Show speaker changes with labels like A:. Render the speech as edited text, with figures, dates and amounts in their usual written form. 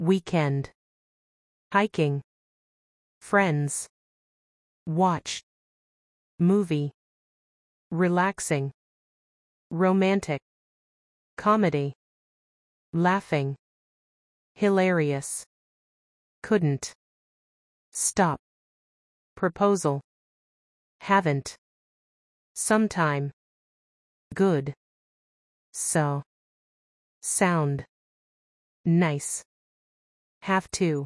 A: weekend, hiking, friends, watch, movie, relaxing, romantic, comedy, laughing, hilarious, couldn't, stop, proposal, haven't, sometime, good, so, sound, nice, have to.